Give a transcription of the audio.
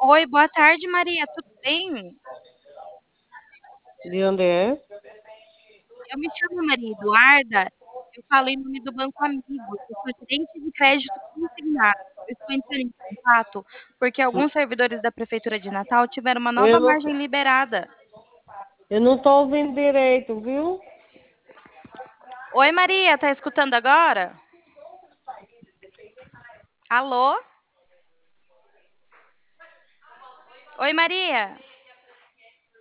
Oi, boa tarde, Maria. Tudo bem? De onde é? Eu me chamo Maria Eduarda. Eu falo em nome do Banco Amigo. Eu sou gerente de crédito consignado. Eu estou entrando em contato porque alguns servidores da Prefeitura de Natal tiveram uma Eu nova não, margem liberada. eu não estou ouvindo direito, viu? Oi, Maria, tá escutando agora? Alô? Oi, Maria.